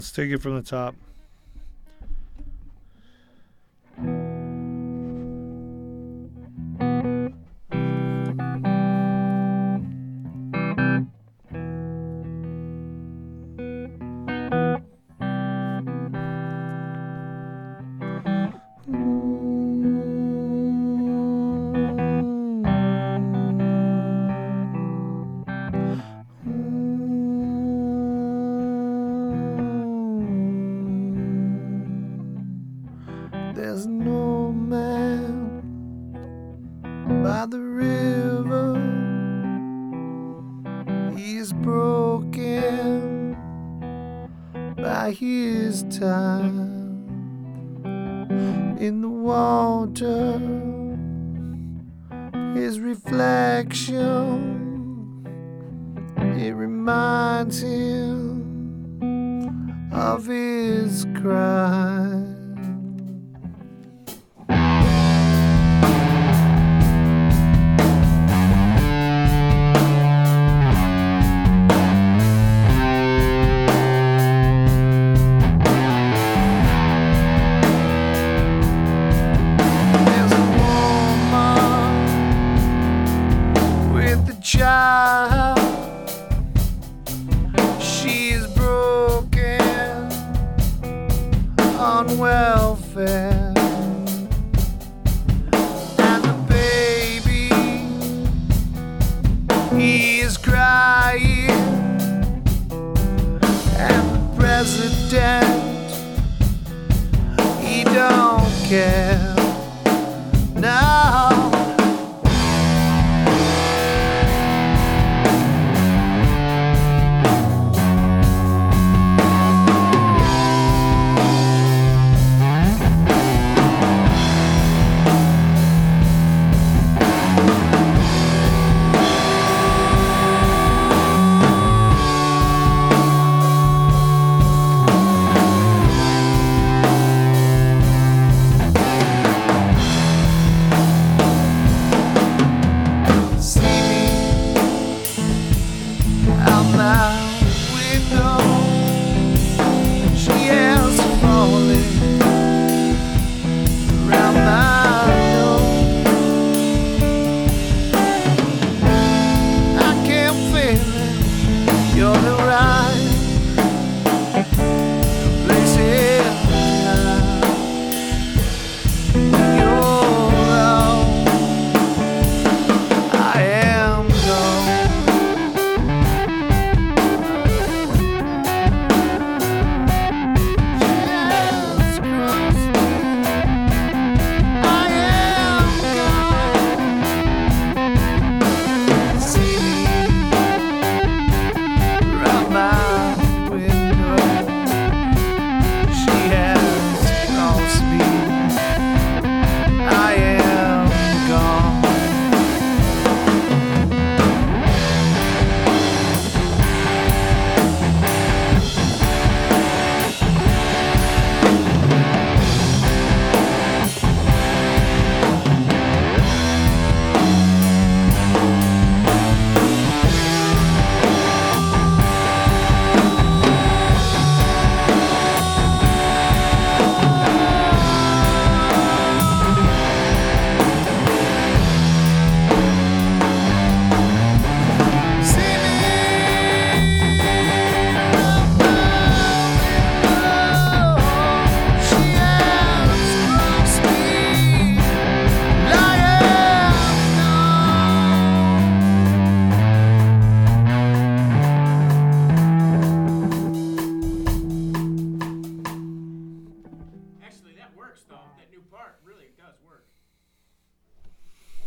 Let's take it from the top. There's no man by the river. He is broken by his time. In the water, his reflection, it reminds him of his crime. Child, she's broken on welfare, and the baby, he is crying, and the president, he don't care.